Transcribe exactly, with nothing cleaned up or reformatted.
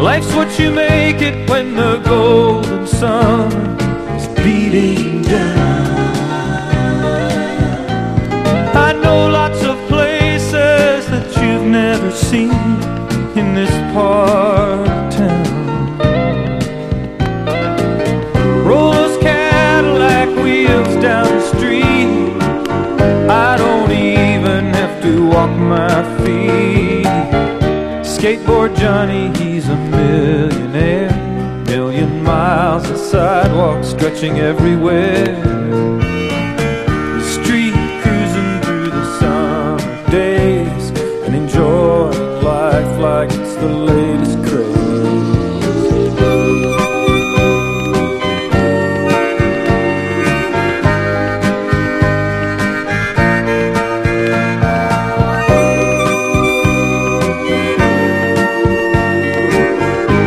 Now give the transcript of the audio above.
Life's what you make it when the golden sun is beating down. I know lots of places that you've never seen in this part of town. Roll those Cadillac wheels down the street, I don't even have to walk my feet. Skateboard Johnny, he's a millionaire. Million miles of sidewalks stretching everywhere.